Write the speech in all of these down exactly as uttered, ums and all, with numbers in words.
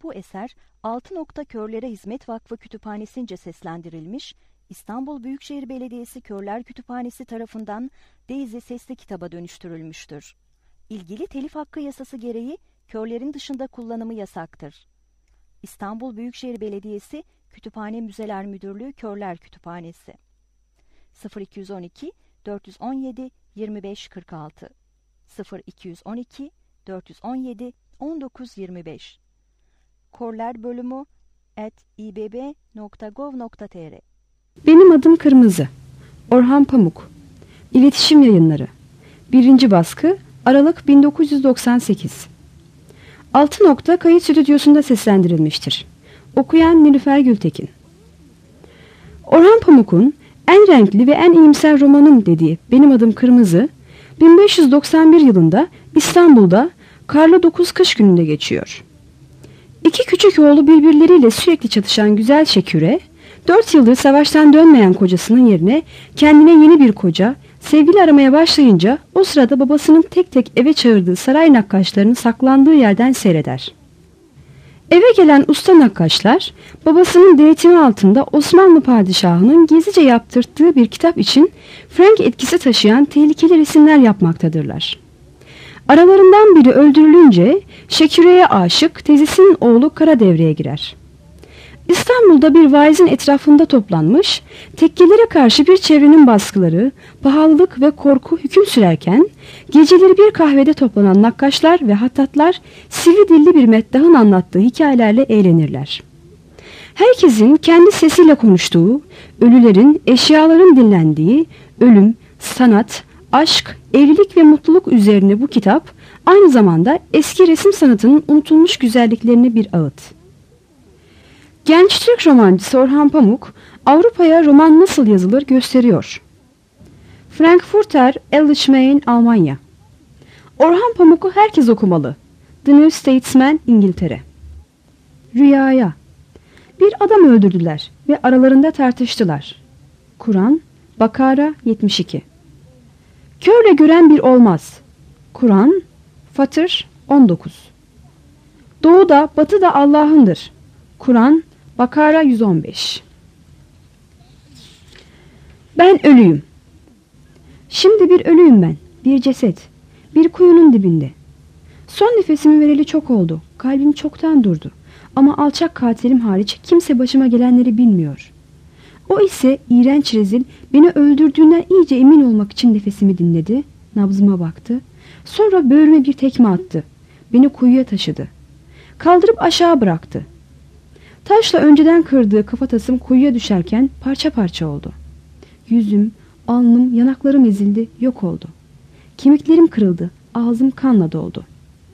Bu eser Altı Nokta Körlere Hizmet Vakfı Kütüphanesi'nce seslendirilmiş, İstanbul Büyükşehir Belediyesi Körler Kütüphanesi tarafından Daisy sesli kitaba dönüştürülmüştür. İlgili telif hakkı yasası gereği körlerin dışında kullanımı yasaktır. İstanbul Büyükşehir Belediyesi Kütüphane Müzeler Müdürlüğü Körler Kütüphanesi sıfır iki on iki dört on yedi yirmi beş kırk altı sıfır iki on iki dört on yedi on dokuz yirmi beş Körler bölümü at i b b nokta gov nokta t r. Benim adım Kırmızı. Orhan Pamuk. İletişim Yayınları. Birinci baskı Aralık bin dokuz yüz doksan sekiz. Altı Nokta kayıt stüdyosunda seslendirilmiştir. Okuyan Nilüfer Gültekin. Orhan Pamuk'un en renkli ve en iyimser romanım dediği Benim Adım Kırmızı, bin beş yüz doksan bir yılında İstanbul'da karlı dokuz kış gününde geçiyor. İki küçük oğlu birbirleriyle sürekli çatışan güzel Şeküre, dört yıldır savaştan dönmeyen kocasının yerine kendine yeni bir koca, sevgili aramaya başlayınca o sırada babasının tek tek eve çağırdığı saray nakkaşlarının saklandığı yerden seyreder. Eve gelen usta nakkaşlar, babasının denetimi altında Osmanlı padişahının gizlice yaptırttığı bir kitap için Frank etkisi taşıyan tehlikeli resimler yapmaktadırlar. Aralarından biri öldürülünce Şeküre'ye aşık teyzesinin oğlu Kara devreye girer. İstanbul'da bir vaizin etrafında toplanmış, tekkelere karşı bir çevrenin baskıları, pahalılık ve korku hüküm sürerken, geceleri bir kahvede toplanan nakkaşlar ve hattatlar sivri dilli bir meddahın anlattığı hikayelerle eğlenirler. Herkesin kendi sesiyle konuştuğu, ölülerin, eşyaların dinlendiği, ölüm, sanat, aşk, evlilik ve mutluluk üzerine bu kitap, aynı zamanda eski resim sanatının unutulmuş güzelliklerine bir ağıt. Genç Türk romancısı Orhan Pamuk, Avrupa'ya roman nasıl yazılır gösteriyor. Frankfurter Allgemeine Almanya. Orhan Pamuk'u herkes okumalı. The New Statesman İngiltere. Rüyaya. Bir adam öldürdüler ve aralarında tartıştılar. Kur'an, Bakara yetmiş iki. Körle gören bir olmaz. Kur'an, Fatır on dokuz. Doğuda, batıda Allah'ındır. Kur'an, Bakara yüz on beş. Ben ölüyüm. Şimdi bir ölüyüm ben, bir ceset, bir kuyunun dibinde. Son nefesimi vereli çok oldu, kalbim çoktan durdu. Ama alçak katilim hariç kimse başıma gelenleri bilmiyor. O ise iğrenç rezil beni öldürdüğünden iyice emin olmak için nefesimi dinledi, nabzıma baktı. Sonra böğrüme bir tekme attı, beni kuyuya taşıdı. Kaldırıp aşağı bıraktı. Taşla önceden kırdığı kafatasım kuyuya düşerken parça parça oldu. Yüzüm, alnım, yanaklarım ezildi, yok oldu. Kemiklerim kırıldı, ağzım kanla doldu.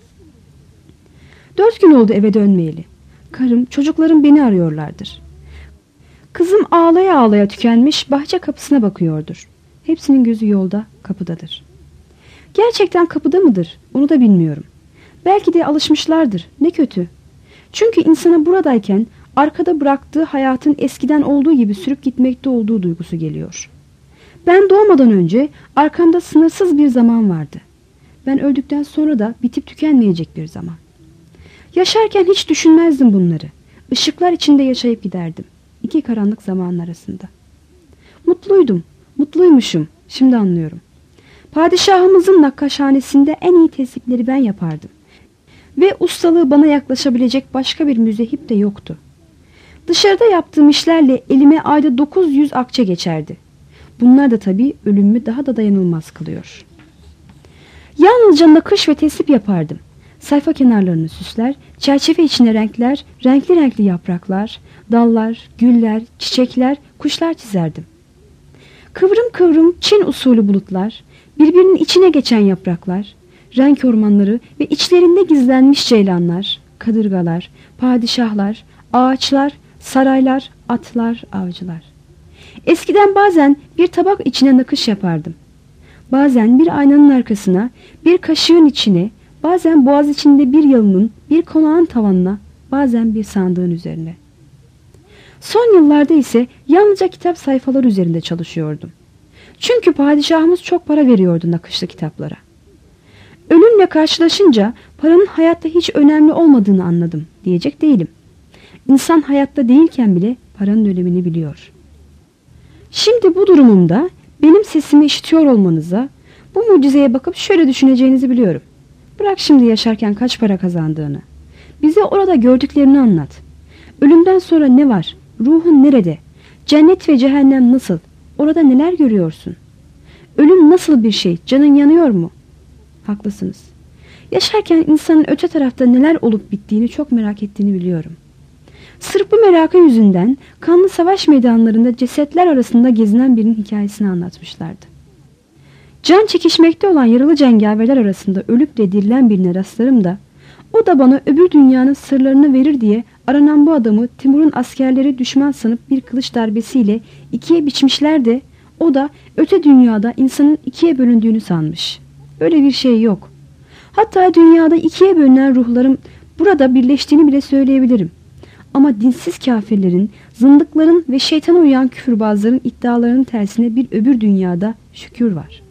Dört gün oldu eve dönmeyeli. Karım, çocuklarım beni arıyorlardır. Kızım ağlaya ağlaya tükenmiş bahçe kapısına bakıyordur. Hepsinin gözü yolda, kapıdadır. Gerçekten kapıda mıdır? Onu da bilmiyorum. Belki de alışmışlardır, ne kötü. Çünkü insana buradayken arkada bıraktığı hayatın eskiden olduğu gibi sürüp gitmekte olduğu duygusu geliyor. Ben doğmadan önce arkamda sınırsız bir zaman vardı. Ben öldükten sonra da bitip tükenmeyecek bir zaman. Yaşarken hiç düşünmezdim bunları. Işıklar içinde yaşayıp giderdim. İki karanlık zamanın arasında. Mutluydum, mutluymuşum. Şimdi anlıyorum. Padişahımızın nakkaşhanesinde en iyi tesipleri ben yapardım. Ve ustalığı bana yaklaşabilecek başka bir müzehip de yoktu. Dışarıda yaptığım işlerle elime ayda dokuz yüz akçe geçerdi. Bunlar da tabii ölümümü daha da dayanılmaz kılıyor. Yalnızca nakış ve tesip yapardım. Sayfa kenarlarını süsler, çerçeve içine renkler, renkli renkli yapraklar, dallar, güller, çiçekler, kuşlar çizerdim. Kıvrım kıvrım Çin usulü bulutlar, birbirinin içine geçen yapraklar, renk ormanları ve içlerinde gizlenmiş ceylanlar, kadırgalar, padişahlar, ağaçlar, saraylar, atlar, avcılar. Eskiden bazen bir tabak içine nakış yapardım. Bazen bir aynanın arkasına, bir kaşığın içine, bazen boğaz içinde bir yalının, bir konağın tavanına, bazen bir sandığın üzerine. Son yıllarda ise yalnızca kitap sayfaları üzerinde çalışıyordum. Çünkü padişahımız çok para veriyordu nakışlı kitaplara. Ölümle karşılaşınca paranın hayatta hiç önemli olmadığını anladım diyecek değilim. İnsan hayatta değilken bile paranın önemini biliyor. Şimdi bu durumumda benim sesimi işitiyor olmanıza, bu mucizeye bakıp şöyle düşüneceğinizi biliyorum. Bırak şimdi yaşarken kaç para kazandığını. Bize orada gördüklerini anlat. Ölümden sonra ne var? Ruhun nerede? Cennet ve cehennem nasıl? Orada neler görüyorsun? Ölüm nasıl bir şey? Canın yanıyor mu? Haklısınız. Yaşarken insanın öte tarafta neler olup bittiğini çok merak ettiğini biliyorum. Sırf bu merakı yüzünden kanlı savaş meydanlarında cesetler arasında gezinen birinin hikayesini anlatmışlardı. Can çekişmekte olan yaralı cengaverler arasında ölüp de dirilen birine rastlarım da o da bana öbür dünyanın sırlarını verir diye aranan bu adamı Timur'un askerleri düşman sanıp bir kılıç darbesiyle ikiye biçmişler de o da öte dünyada insanın ikiye bölündüğünü sanmış. Öyle bir şey yok. Hatta dünyada ikiye bölünen ruhların burada birleştiğini bile söyleyebilirim. Ama dinsiz kafirlerin, zındıkların ve şeytana uyan küfürbazların iddialarının tersine bir öbür dünyada şükür var.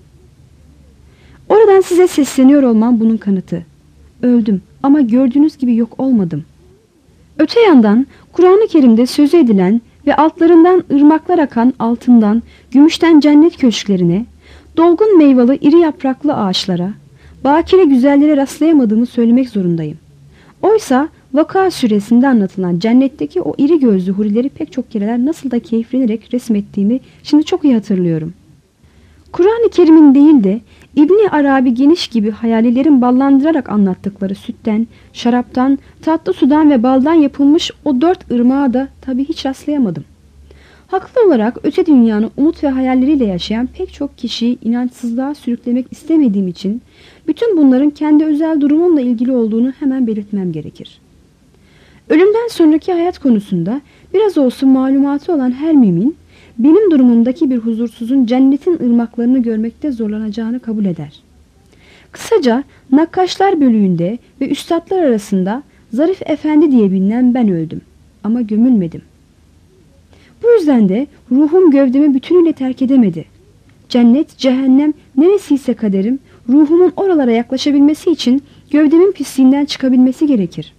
Oradan size sesleniyor olmam bunun kanıtı. Öldüm ama gördüğünüz gibi yok olmadım. Öte yandan Kur'an-ı Kerim'de sözü edilen ve altlarından ırmaklar akan altından, gümüşten cennet köşklerine, dolgun meyveli iri yapraklı ağaçlara, bakire güzellere rastlayamadığımı söylemek zorundayım. Oysa Vaka suresinde anlatılan cennetteki o iri gözlü hurileri pek çok kereler nasıl da keyiflenerek resmettiğimi şimdi çok iyi hatırlıyorum. Kur'an-ı Kerim'in değil de İbni Arabi Geniş gibi hayalilerin ballandırarak anlattıkları sütten, şaraptan, tatlı sudan ve baldan yapılmış o dört ırmağa da tabii hiç rastlayamadım. Haklı olarak öte dünyanın umut ve hayalleriyle yaşayan pek çok kişiyi inançsızlığa sürüklemek istemediğim için bütün bunların kendi özel durumumla ilgili olduğunu hemen belirtmem gerekir. Ölümden sonraki hayat konusunda biraz olsun malumatı olan her mümin, benim durumumdaki bir huzursuzun cennetin ırmaklarını görmekte zorlanacağını kabul eder. Kısaca nakkaşlar bölüğünde ve üstadlar arasında Zarif Efendi diye bilinen ben öldüm ama gömülmedim. Bu yüzden de ruhum gövdemi bütünüyle terk edemedi. Cennet, cehennem neresiyse kaderim, ruhumun oralara yaklaşabilmesi için gövdemin pisliğinden çıkabilmesi gerekir.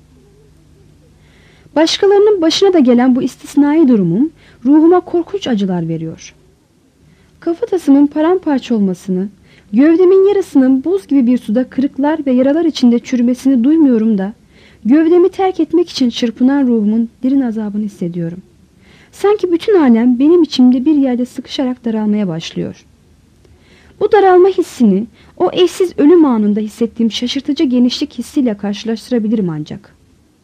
Başkalarının başına da gelen bu istisnai durumum ruhuma korkunç acılar veriyor. Kafatasımın paramparça olmasını, gövdemin yarısının buz gibi bir suda kırıklar ve yaralar içinde çürümesini duymuyorum da gövdemi terk etmek için çırpınan ruhumun derin azabını hissediyorum. Sanki bütün alem benim içimde bir yerde sıkışarak daralmaya başlıyor. Bu daralma hissini o eşsiz ölüm anında hissettiğim şaşırtıcı genişlik hissiyle karşılaştırabilirim ancak.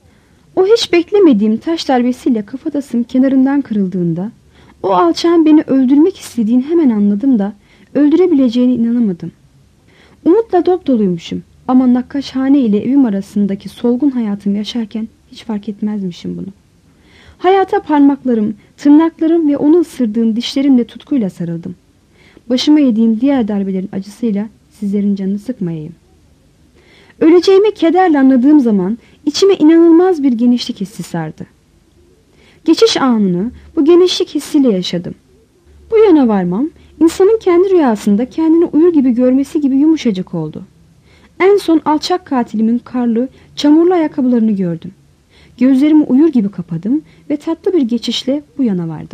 O hiç beklemediğim taş darbesiyle kafatasım kenarından kırıldığında o alçağın beni öldürmek istediğini hemen anladım da öldürebileceğine inanamadım. Umutla dop doluymuşum ama nakkaşhane ile evim arasındaki solgun hayatımı yaşarken hiç fark etmezmişim bunu. Hayata parmaklarım, tırnaklarım ve onu ısırdığım dişlerimle tutkuyla sarıldım. Başıma yediğim diğer darbelerin acısıyla sizlerin canını sıkmayayım. Öleceğimi kederle anladığım zaman içime inanılmaz bir genişlik hissi sardı. Geçiş anını bu genişlik hissiyle yaşadım. Bu yana varmam, insanın kendi rüyasında kendini uyur gibi görmesi gibi yumuşacık oldu. En son alçak katilimin karlı, çamurlu ayakkabılarını gördüm. Gözlerimi uyur gibi kapadım ve tatlı bir geçişle bu yana vardım.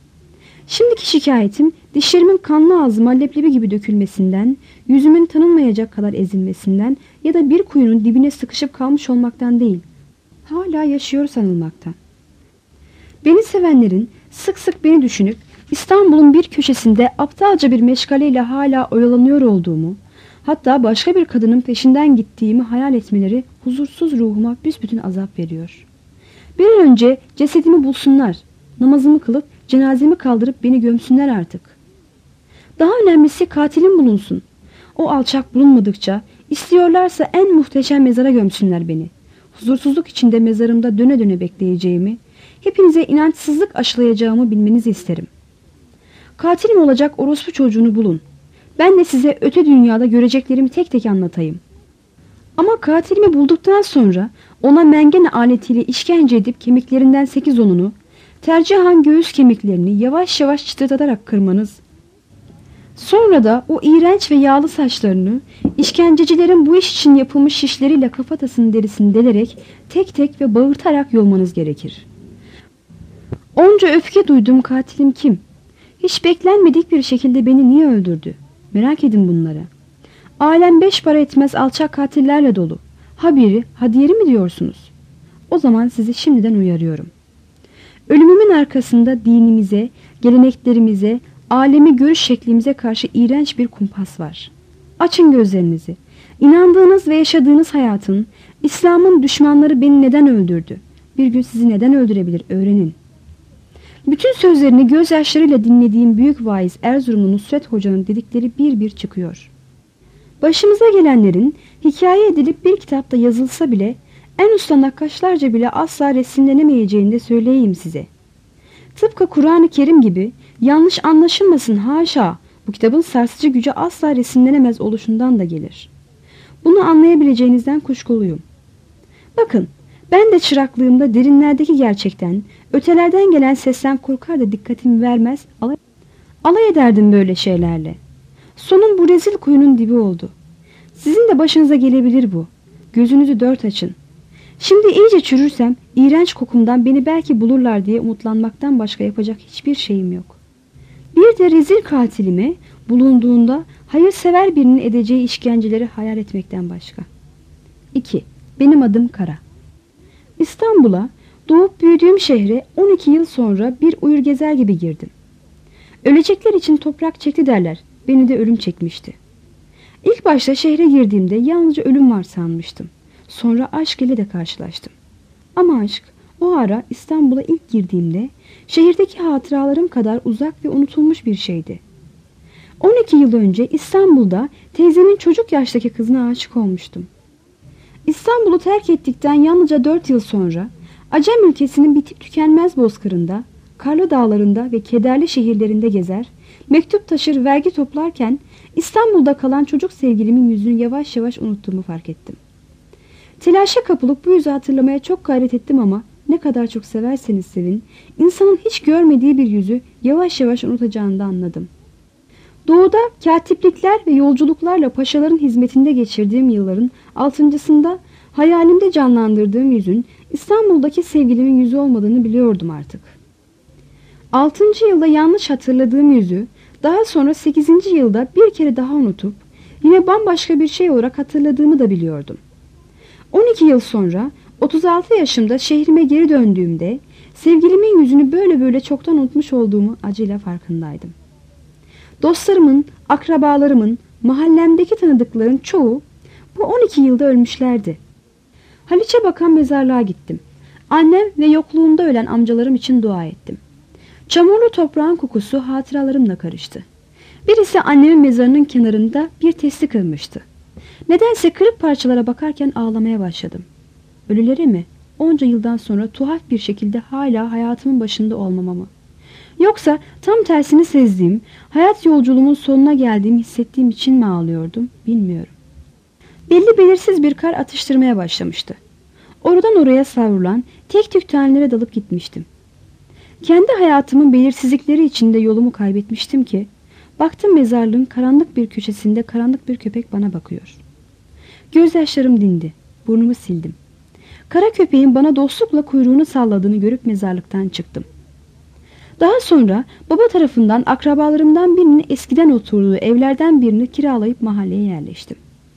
Şimdiki şikayetim dişlerimin kanlı ağzıma leblebi gibi dökülmesinden, yüzümün tanınmayacak kadar ezilmesinden ya da bir kuyunun dibine sıkışıp kalmış olmaktan değil, hala yaşıyor sanılmaktan. Beni sevenlerin sık sık beni düşünüp İstanbul'un bir köşesinde aptalca bir meşgaleyle hala oyalanıyor olduğumu, hatta başka bir kadının peşinden gittiğimi hayal etmeleri huzursuz ruhuma büsbütün azap veriyor. Bir an önce cesedimi bulsunlar, namazımı kılıp cenazemi kaldırıp beni gömsünler artık. Daha önemlisi katilim bulunsun. O alçak bulunmadıkça istiyorlarsa en muhteşem mezara gömsünler beni. Huzursuzluk içinde mezarımda döne döne bekleyeceğimi, hepinize inançsızlık aşılayacağımı bilmenizi isterim. Katilim olacak orospu çocuğunu bulun. Ben de size öte dünyada göreceklerimi tek tek anlatayım. Ama katilimi bulduktan sonra ona mengene aletiyle işkence edip kemiklerinden sekiz onunu, tercihan göğüs kemiklerini yavaş yavaş çıtırdatarak kırmanız, Sonra da o iğrenç ve yağlı saçlarını işkencecilerin bu iş için yapılmış şişleriyle kafatasının derisini delerek tek tek ve bağırtarak yolmanız gerekir. Onca öfke duyduğum katilim kim? Hiç beklenmedik bir şekilde beni niye öldürdü? Merak edin bunları. Alem beş para etmez alçak katillerle dolu. Ha biri, ha diğeri mi diyorsunuz? O zaman sizi şimdiden uyarıyorum. Ölümümün arkasında dinimize, geleneklerimize, alemi görüş şeklimize karşı iğrenç bir kumpas var. Açın gözlerinizi. İnandığınız ve yaşadığınız hayatın, İslam'ın düşmanları beni neden öldürdü? Bir gün sizi neden öldürebilir öğrenin. Bütün sözlerini gözyaşlarıyla dinlediğim büyük vaiz Erzurumlu Nusret Hoca'nın dedikleri bir bir çıkıyor. Başımıza gelenlerin hikaye edilip bir kitapta yazılsa bile en usta nakkaşlarca bile asla resimlenemeyeceğini de söyleyeyim size. Tıpkı Kur'an-ı Kerim gibi yanlış anlaşılmasın haşa, bu kitabın sarsıcı gücü asla resimlenemez oluşundan da gelir. Bunu anlayabileceğinizden kuşkuluyum. Bakın, ben de çıraklığımda derinlerdeki gerçekten, ötelerden gelen sesten korkar da dikkatimi vermez, alay, alay ederdim böyle şeylerle. Sonun bu rezil kuyunun dibi oldu. Sizin de başınıza gelebilir bu. Gözünüzü dört açın. Şimdi iyice çürürsem, iğrenç kokumdan beni belki bulurlar diye umutlanmaktan başka yapacak hiçbir şeyim yok. Bir de rezil katilimi bulunduğunda hayırsever birinin edeceği işkenceleri hayal etmekten başka. iki. Benim adım Kara. İstanbul'a, doğup büyüdüğüm şehre on iki yıl sonra bir uyur gezer gibi girdim. Ölecekler için toprak çekti derler, beni de ölüm çekmişti. İlk başta şehre girdiğimde yalnızca ölüm var sanmıştım. Sonra aşk ile de karşılaştım. Ama aşk o ara İstanbul'a ilk girdiğimde şehirdeki hatıralarım kadar uzak ve unutulmuş bir şeydi. on iki yıl önce İstanbul'da teyzemin çocuk yaştaki kızına aşık olmuştum. İstanbul'u terk ettikten yalnızca dört yıl sonra Acem ülkesinin bitip tükenmez bozkırında, karlı dağlarında ve kederli şehirlerinde gezer, mektup taşır, vergi toplarken İstanbul'da kalan çocuk sevgilimin yüzünü yavaş yavaş unuttuğumu fark ettim. Telaşa kapılıp bu yüzü hatırlamaya çok gayret ettim ama ne kadar çok severseniz sevin, insanın hiç görmediği bir yüzü yavaş yavaş unutacağını da anladım. Doğuda katiplikler ve yolculuklarla paşaların hizmetinde geçirdiğim yılların altıncısında hayalimde canlandırdığım yüzün İstanbul'daki sevgilimin yüzü olmadığını biliyordum artık. Altıncı yılda yanlış hatırladığım yüzü daha sonra sekizinci yılda bir kere daha unutup yine bambaşka bir şey olarak hatırladığımı da biliyordum. on iki yıl sonra otuz altı yaşımda şehrime geri döndüğümde sevgilimin yüzünü böyle böyle çoktan unutmuş olduğumu acıyla farkındaydım. Dostlarımın, akrabalarımın, mahallemdeki tanıdıkların çoğu bu on iki yılda ölmüşlerdi. Haliç'e bakan mezarlığa gittim. Annem ve yokluğumda ölen amcalarım için dua ettim. Çamurlu toprağın kokusu hatıralarımla karıştı. Birisi annemin mezarının kenarında bir testi kırmıştı. Nedense kırık parçalara bakarken ağlamaya başladım. Ölülere mi? Onca yıldan sonra tuhaf bir şekilde hala hayatımın başında olmama mı? Yoksa tam tersini sezdiğim, hayat yolculuğumun sonuna geldiğimi hissettiğim için mi ağlıyordum bilmiyorum. Belli belirsiz bir kar atıştırmaya başlamıştı. Oradan oraya savrulan tek tük tanelere dalıp gitmiştim. Kendi hayatımın belirsizlikleri içinde yolumu kaybetmiştim ki, baktım mezarlığın karanlık bir köşesinde karanlık bir köpek bana bakıyor. Gözyaşlarım dindi, burnumu sildim. Kara köpeğin bana dostlukla kuyruğunu salladığını görüp mezarlıktan çıktım. Daha sonra baba tarafından akrabalarımdan birinin eskiden oturduğu evlerden birini kiralayıp mahalleye yerleştim.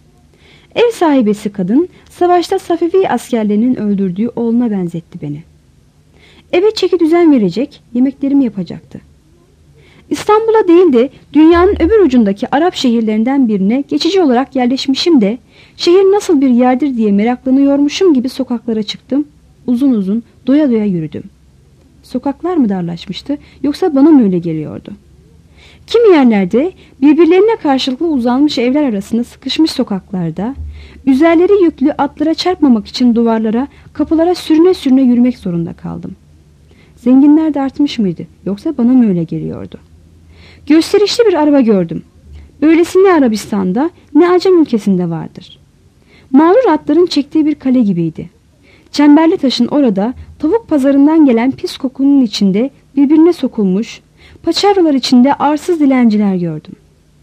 Ev sahibesi kadın savaşta Safevi askerlerinin öldürdüğü oğluna benzetti beni. Eve çeki düzen verecek, yemeklerimi yapacaktı. İstanbul'a değil de dünyanın öbür ucundaki Arap şehirlerinden birine geçici olarak yerleşmişim de şehir nasıl bir yerdir diye meraklanıyormuşum gibi sokaklara çıktım, uzun uzun doya doya yürüdüm. Sokaklar mı darlaşmıştı yoksa bana mı öyle geliyordu? Kimi yerlerde birbirlerine karşılıklı uzanmış evler arasında sıkışmış sokaklarda, üzerleri yüklü atlara çarpmamak için duvarlara, kapılara sürüne sürüne yürümek zorunda kaldım. Zenginler de artmış mıydı yoksa bana mı öyle geliyordu? Gösterişli bir araba gördüm. Böylesi ne Arabistan'da ne Acem ülkesinde vardır. Mağrur atların çektiği bir kale gibiydi. Çemberli taşın orada tavuk pazarından gelen pis kokunun içinde birbirine sokulmuş, paçavralar içinde arsız dilenciler gördüm.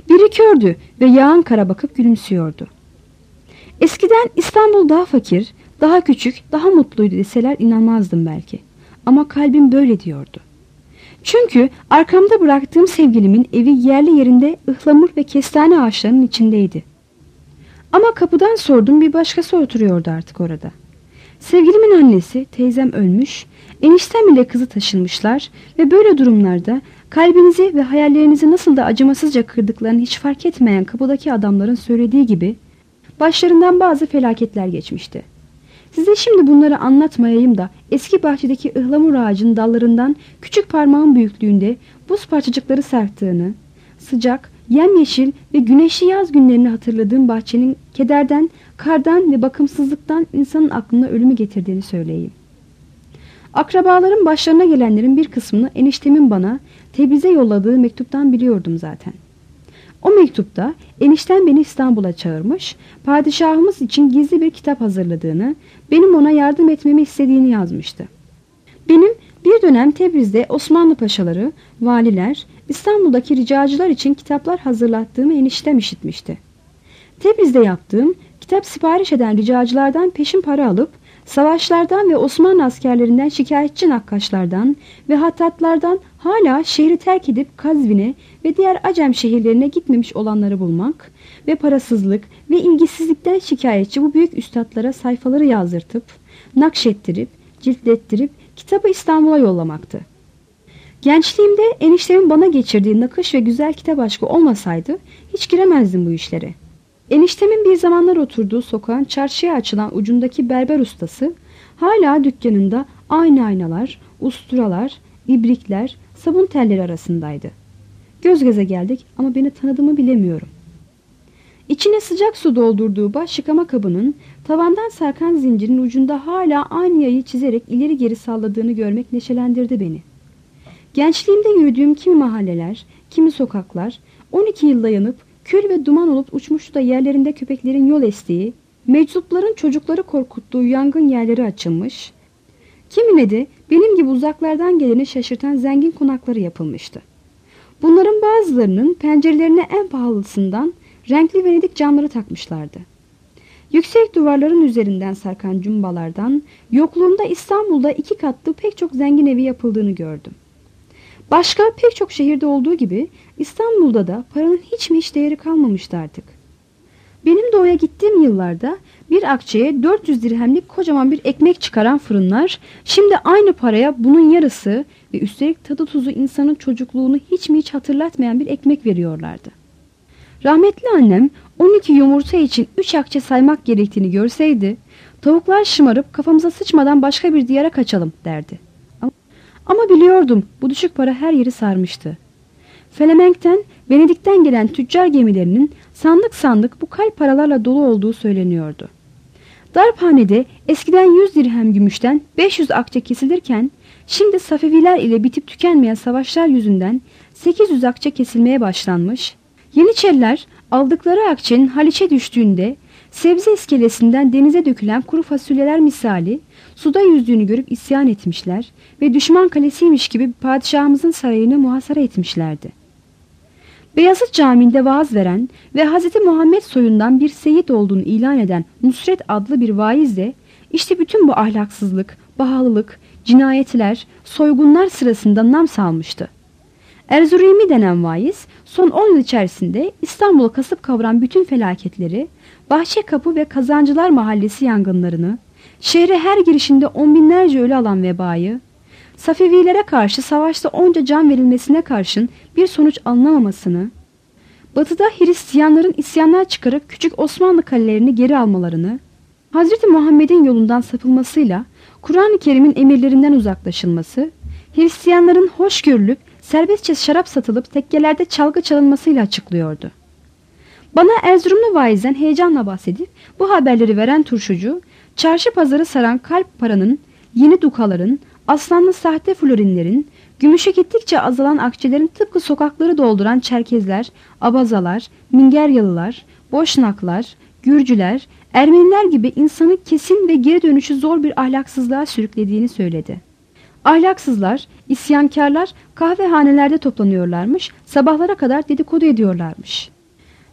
Biri kördü ve yağan kara bakıp gülümsüyordu. Eskiden İstanbul daha fakir, daha küçük, daha mutluydu deseler inanmazdım belki. Ama kalbim böyle diyordu. Çünkü arkamda bıraktığım sevgilimin evi yerli yerinde ıhlamur ve kestane ağaçlarının içindeydi. Ama kapıdan sordum, bir başkası oturuyordu artık orada. Sevgilimin annesi, teyzem ölmüş, eniştem ile kızı taşınmışlar ve böyle durumlarda kalbinizi ve hayallerinizi nasıl da acımasızca kırdıklarını hiç fark etmeyen kapıdaki adamların söylediği gibi başlarından bazı felaketler geçmişti. Size şimdi bunları anlatmayayım da eski bahçedeki ıhlamur ağacının dallarından küçük parmağın büyüklüğünde buz parçacıkları sarktığını, sıcak, yemyeşil ve güneşli yaz günlerini hatırladığım bahçenin kederden, kardan ve bakımsızlıktan insanın aklına ölümü getirdiğini söyleyeyim. Akrabaların başlarına gelenlerin bir kısmını eniştemin bana Tebriz'e yolladığı mektuptan biliyordum zaten. O mektupta eniştem beni İstanbul'a çağırmış, padişahımız için gizli bir kitap hazırladığını, benim ona yardım etmemi istediğini yazmıştı. Benim bir dönem Tebriz'de Osmanlı paşaları, valiler, İstanbul'daki ricacılar için kitaplar hazırlattığımı eniştem işitmişti. Tebriz'de yaptığım, kitap sipariş eden ricacılardan peşin para alıp, savaşlardan ve Osmanlı askerlerinden şikayetçi nakkaşlardan ve hattatlardan hala şehri terk edip Kazvin'e ve diğer Acem şehirlerine gitmemiş olanları bulmak ve parasızlık ve ilgisizlikten şikayetçi bu büyük üstadlara sayfaları yazdırtıp, nakşettirip, ciltlettirip kitabı İstanbul'a yollamaktı. Gençliğimde eniştemin bana geçirdiği nakış ve güzel kitap aşkı olmasaydı hiç giremezdim bu işlere. Eniştemin bir zamanlar oturduğu sokağın çarşıya açılan ucundaki berber ustası hala dükkanında aynı aynalar, usturalar, ibrikler, sabun telleri arasındaydı. Göz göze geldik ama beni tanıdığımı bilemiyorum. İçine sıcak su doldurduğu baş yıkama kabının tavandan sarkan zincirin ucunda hala aynı yayı çizerek ileri geri salladığını görmek neşelendirdi beni. Gençliğimde yürüdüğüm kimi mahalleler, kimi sokaklar, on iki yılda yanıp kül ve duman olup uçmuştu da yerlerinde köpeklerin yol estiği, meczupların çocukları korkuttuğu yangın yerleri açılmış, kimine de benim gibi uzaklardan geleni şaşırtan zengin konakları yapılmıştı. Bunların bazılarının pencerelerine en pahalısından renkli Venedik camları takmışlardı. Yüksek duvarların üzerinden sarkan cumbalardan yokluğumda İstanbul'da iki katlı pek çok zengin evi yapıldığını gördüm. Başka pek çok şehirde olduğu gibi İstanbul'da da paranın hiç mi hiç değeri kalmamıştı artık. Benim doğuya gittiğim yıllarda bir akçeye dört yüz dirhemlik kocaman bir ekmek çıkaran fırınlar şimdi aynı paraya bunun yarısı ve üstelik tadı tuzu insanın çocukluğunu hiç mi hiç hatırlatmayan bir ekmek veriyorlardı. Rahmetli annem on iki yumurta için üç akçe saymak gerektiğini görseydi tavuklar şımarıp kafamıza sıçmadan başka bir diyara kaçalım derdi. Ama, ama biliyordum bu düşük para her yeri sarmıştı. Felemenk'ten, Venedik'ten gelen tüccar gemilerinin sandık sandık bu kalp paralarla dolu olduğu söyleniyordu. Darphanede eskiden yüz dirhem gümüşten beş yüz akçe kesilirken şimdi Safeviler ile bitip tükenmeyen savaşlar yüzünden sekiz yüz akçe kesilmeye başlanmış. Yeniçeriler aldıkları akçenin Haliç'e düştüğünde sebze iskelesinden denize dökülen kuru fasulyeler misali suda yüzdüğünü görüp isyan etmişler ve düşman kalesiymiş gibi padişahımızın sarayını muhasara etmişlerdi. Beyazıt Camii'nde vaaz veren ve Hazreti Muhammed soyundan bir seyit olduğunu ilan eden Nusret adlı bir vaiz de işte bütün bu ahlaksızlık, bahalılık, cinayetler, soygunlar sırasında nam salmıştı. Erzurumi denen vaiz son on yıl içerisinde İstanbul'u kasıp kavuran bütün felaketleri, Bahçekapı ve Kazancılar Mahallesi yangınlarını, şehre her girişinde on binlerce ölü alan vebayı, Safevilere karşı savaşta onca can verilmesine karşın bir sonuç alınamamasını, batıda Hristiyanların isyanlar çıkarıp küçük Osmanlı kalelerini geri almalarını, Hazreti Muhammed'in yolundan sapılmasıyla Kur'an-ı Kerim'in emirlerinden uzaklaşılması, Hristiyanların hoş görülüp serbestçe şarap satılıp tekkelerde çalgı çalınmasıyla açıklıyordu. Bana Erzurumlu vaizden heyecanla bahsedip bu haberleri veren turşucu, çarşı pazarı saran kalp paranın, yeni dukaların, aslanlı sahte florinlerin, gümüşe gittikçe azalan akçelerin tıpkı sokakları dolduran Çerkezler, Abazalar, Mingeryalılar, Boşnaklar, Gürcüler, Ermeniler gibi insanı kesin ve geri dönüşü zor bir ahlaksızlığa sürüklediğini söyledi. Ahlaksızlar, isyankarlar kahvehanelerde toplanıyorlarmış, sabahlara kadar dedikodu ediyorlarmış.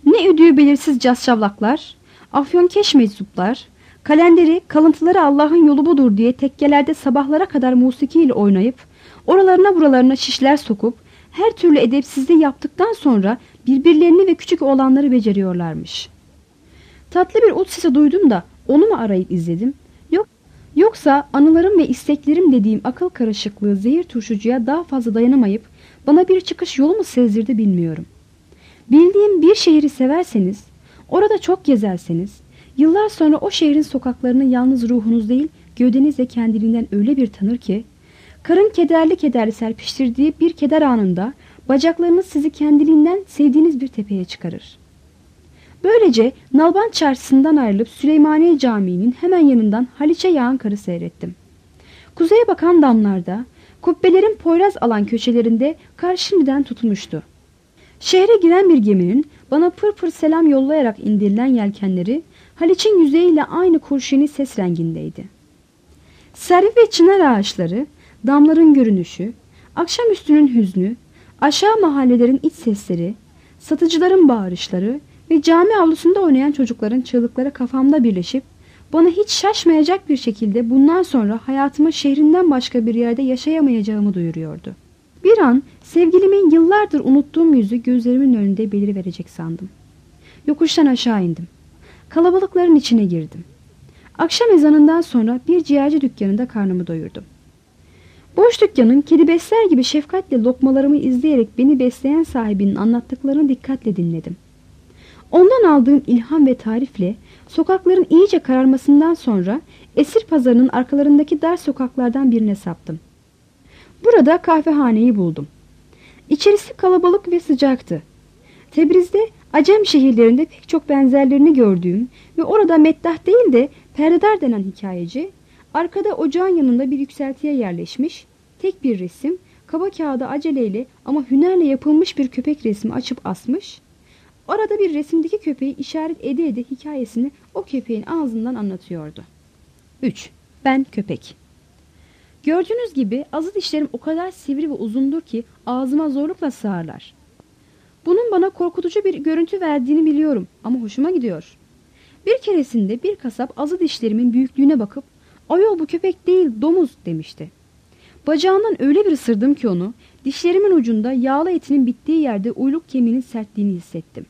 Ne üdüğü belirsiz casşavlaklar, afyonkeş meczuplar, kalenderi, kalıntıları Allah'ın yolu budur diye tekkelerde sabahlara kadar musikiyle oynayıp, oralarına buralarına şişler sokup, her türlü edepsizliği yaptıktan sonra birbirlerini ve küçük olanları beceriyorlarmış. Tatlı bir ut sesi duydum da onu mu arayıp izledim? Yok, yoksa anılarım ve isteklerim dediğim akıl karışıklığı zehir turşucuya daha fazla dayanamayıp bana bir çıkış yolu mu sezdirdi bilmiyorum. Bildiğim bir şehri severseniz, orada çok gezerseniz, yıllar sonra o şehrin sokaklarını yalnız ruhunuz değil, gövdenizle kendiliğinden öyle bir tanır ki, karın kederli kederli serpiştirdiği bir keder anında bacaklarınız sizi kendiliğinden sevdiğiniz bir tepeye çıkarır. Böylece Nalbant Çarşısı'ndan ayrılıp Süleymaniye Camii'nin hemen yanından Haliç'e yağan karı seyrettim. Kuzeye bakan damlarda, kubbelerin poyraz alan köşelerinde kar şimdiden tutmuştu. Şehre giren bir geminin bana pır pır selam yollayarak indirilen yelkenleri Haliç'in yüzeyiyle aynı kurşuni ses rengindeydi. Servi ve çınar ağaçları, damların görünüşü, akşamüstünün hüznü, aşağı mahallelerin iç sesleri, satıcıların bağırışları ve cami avlusunda oynayan çocukların çığlıkları kafamda birleşip bana hiç şaşmayacak bir şekilde bundan sonra hayatımı şehrinden başka bir yerde yaşayamayacağımı duyuruyordu. Bir an sevgilimin yıllardır unuttuğum yüzü gözlerimin önünde beliriverecek sandım. Yokuştan aşağı indim. Kalabalıkların içine girdim. Akşam ezanından sonra bir ciğerci dükkanında karnımı doyurdum. Boş dükkanın kedi besler gibi şefkatle lokmalarımı izleyerek beni besleyen sahibinin anlattıklarını dikkatle dinledim. Ondan aldığım ilham ve tarifle sokakların iyice kararmasından sonra esir pazarının arkalarındaki dar sokaklardan birine saptım. Burada kahvehaneyi buldum. İçerisi kalabalık ve sıcaktı. Tebriz'de Acem şehirlerinde pek çok benzerlerini gördüğüm ve orada meddah değil de perdedar denen hikayeci, arkada ocağın yanında bir yükseltiye yerleşmiş, tek bir resim, kaba kağıda aceleyle ama hünerle yapılmış bir köpek resmi açıp asmış, orada bir resimdeki köpeği işaret ede ede hikayesini o köpeğin ağzından anlatıyordu. üç. Ben köpek. Gördüğünüz gibi azı dişlerim o kadar sivri ve uzundur ki ağzıma zorlukla sığarlar. Bunun bana korkutucu bir görüntü verdiğini biliyorum ama hoşuma gidiyor. Bir keresinde bir kasap azı dişlerimin büyüklüğüne bakıp "Ayol bu köpek değil domuz" demişti. Bacağından öyle bir ısırdım ki onu, dişlerimin ucunda yağlı etinin bittiği yerde uyluk kemiğinin sertliğini hissettim.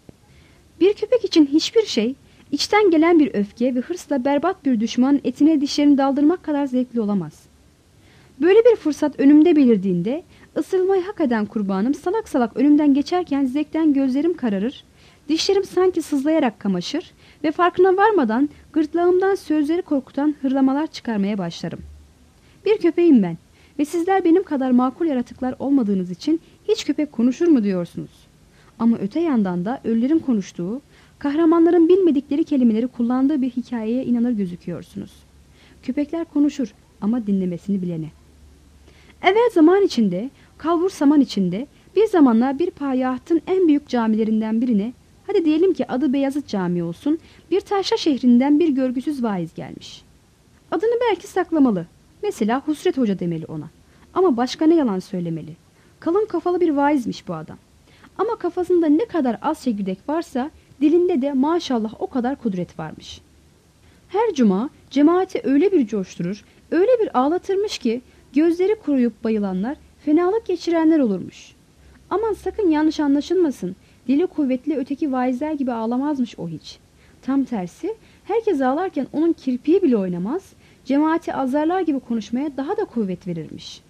Bir köpek için hiçbir şey, içten gelen bir öfke ve hırsla berbat bir düşmanın etine dişlerini daldırmak kadar zevkli olamaz. Böyle bir fırsat önümde belirdiğinde, ısırılmayı hak eden kurbanım salak salak önümden geçerken zevkten gözlerim kararır, dişlerim sanki sızlayarak kamaşır ve farkına varmadan gırtlağımdan sözleri korkutan hırlamalar çıkarmaya başlarım. Bir köpeğim ben ve sizler benim kadar makul yaratıklar olmadığınız için hiç köpek konuşur mu diyorsunuz. Ama öte yandan da ölülerin konuştuğu, kahramanların bilmedikleri kelimeleri kullandığı bir hikayeye inanır gözüküyorsunuz. Köpekler konuşur ama dinlemesini bilene. Evvel zaman içinde, kalbur saman içinde bir zamanlar bir payahtın en büyük camilerinden birine, hadi diyelim ki adı Beyazıt Camii olsun, bir taşra şehrinden bir görgüsüz vaiz gelmiş. Adını belki saklamalı. Mesela Husret Hoca demeli ona. Ama başka ne yalan söylemeli. Kalın kafalı bir vaizmiş bu adam. Ama kafasında ne kadar az çekirdek varsa dilinde de maşallah o kadar kudret varmış. Her cuma cemaati öyle bir coşturur, öyle bir ağlatırmış ki gözleri kuruyup bayılanlar, fenalık geçirenler olurmuş. Aman sakın yanlış anlaşılmasın, dili kuvvetli öteki vaizler gibi ağlamazmış o hiç. Tam tersi, herkes ağlarken onun kirpiği bile oynamaz, cemaati azarlar gibi konuşmaya daha da kuvvet verirmiş.